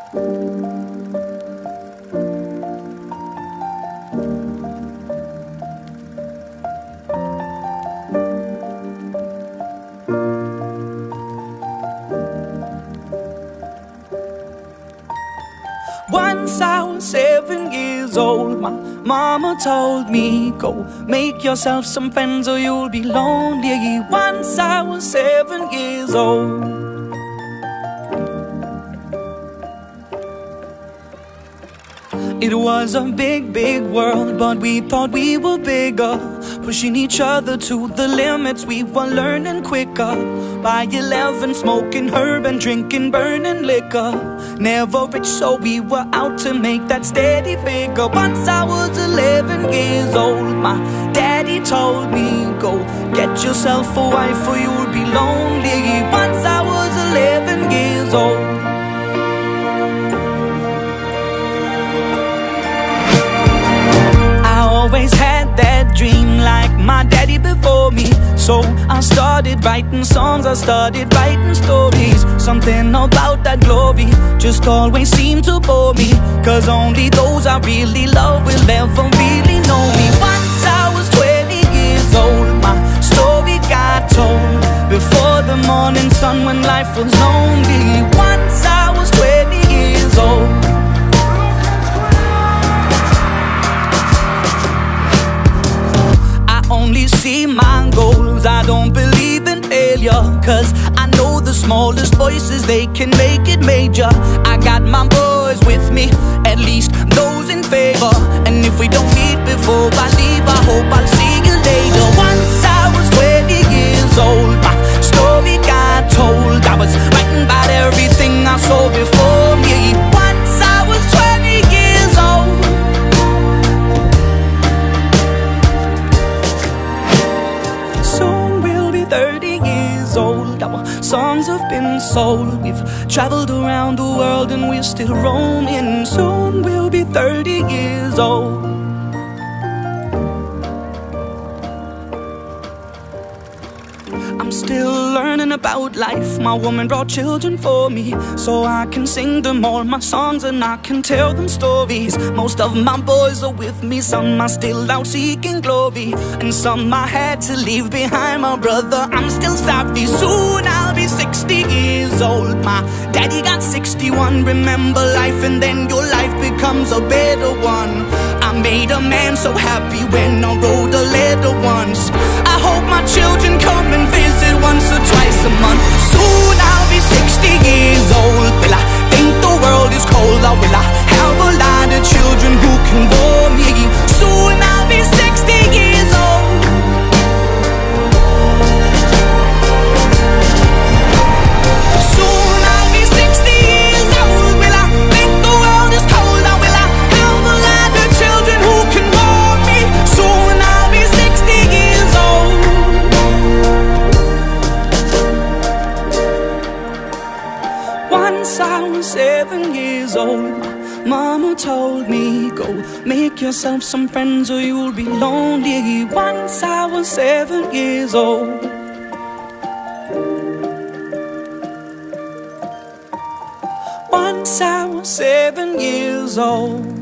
Once I was 7 years old, my mama told me, go make yourself some friends or you'll be lonely. Once I was 7 years old. It was a big, big world, but we thought we were bigger, pushing each other to the limits. We were learning quicker. By 11, smoking herb and drinking burning liquor. Never rich, so we were out to make that steady figure. Once I was 11 years old, my daddy told me, go get yourself a wife or you'll be lonely. Once I was 11 years old. Always had that dream like my daddy before me. So I started writing songs, I started writing stories. Something about that glory just always seemed to bore me, cause only those I really love will ever really know me. Once I was 20 years old, my story got told before the morning sun when life was lonely. Once I was 20 years old. Only see my goals, I don't believe in failure, cause I know the smallest voices, they can make it major. I got my boys with me, at least those in favor. And if we don't meet before I leave, I hope I'll see you later. Once I was 20 years old, my story got told. I was writing about everything I saw before me. Once I was 20 years old. Soon we'll be 30 years old. Our songs have been sold. We've traveled around the world and we're still roaming. Soon we'll be 30 years old. I'm still learning about life. My woman brought children for me, so I can sing them all my songs and I can tell them stories. Most of my boys are with me, some are still out seeking glory, and some I had to leave behind. My brother, I'm still sorry. Soon I'll be 60 years old. My daddy got 61. Remember life and then your life becomes a better one. I made a man so happy when I wrote a letter once. I hope my children come and visit once or twice a month. Soon I'll be 60 years old. Will I think the world is cold, or will I have a lot of children who can warm me? Soon I'll be 60 years old. Soon I'll be 60 years old. Will I think the world is cold, or will I have a lot of children who can warm me? Soon I'll be 60 years old. Once I was 7 years old, mama told me, go make yourself some friends or you'll be lonely. Once I was 7 years old. Once I was 7 years old.